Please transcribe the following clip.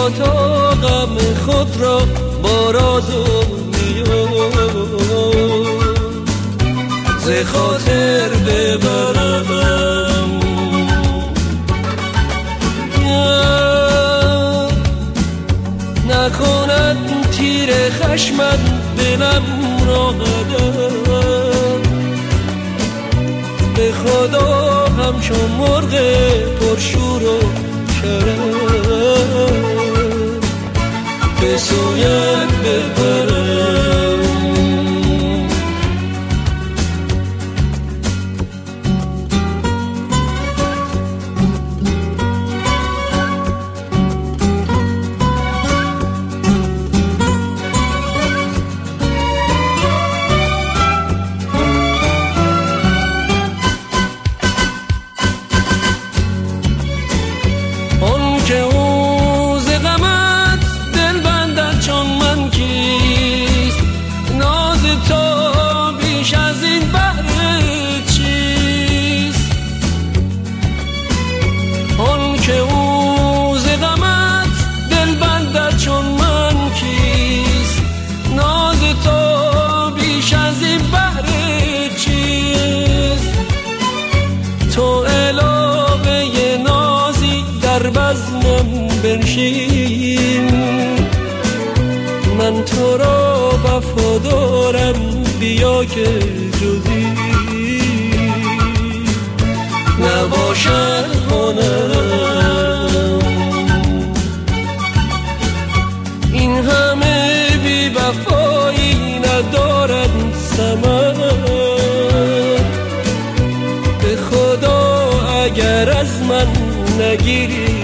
بیا تا غم خود را با راز و ز خاطر ببرم. نکند تیر خشمت دلم را قدر، به خدا همچون مرغ پرشور و شرم به سویت ببرم. بنشین من تو را وفادارم، بیا که جزی نباشد هنرم. این همه بی وفایی ندارد ثمر، به خدا اگر از من نگیری